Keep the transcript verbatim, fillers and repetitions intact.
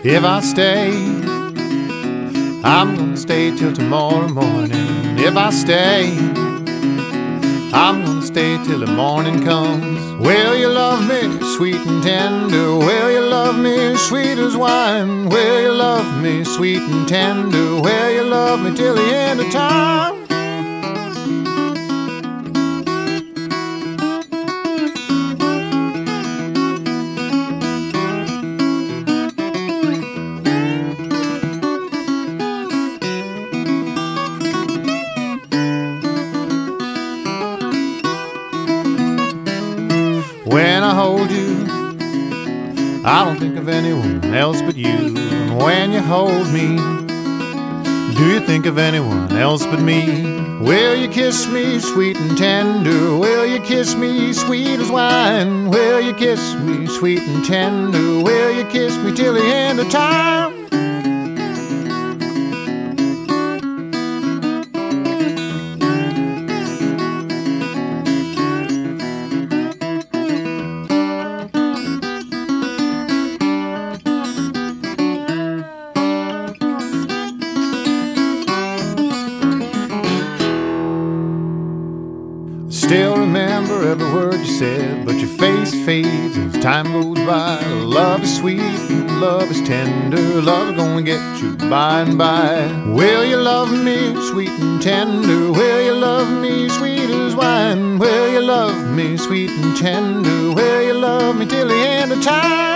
If I stay, I'm gonna stay till tomorrow morning. If I stay, I'm gonna stay till the morning comes. Will you love me sweet and tender? Will you love me sweet as wine? Will you love me sweet and tender? Will you love me till the end of time? When I hold you, I don't think of anyone else but you. And when you hold me, do you think of anyone else but me? Will you kiss me sweet and tender? Will you kiss me sweet as wine? Will you kiss me sweet and tender? Will you kiss me till the end of time? Still remember every word you said, but your face fades as time goes by. Love is sweet, love is tender, love is gonna get you by and by. Will you love me sweet and tender? Will you love me sweet as wine? Will you love me sweet and tender? Will you love me till the end of time?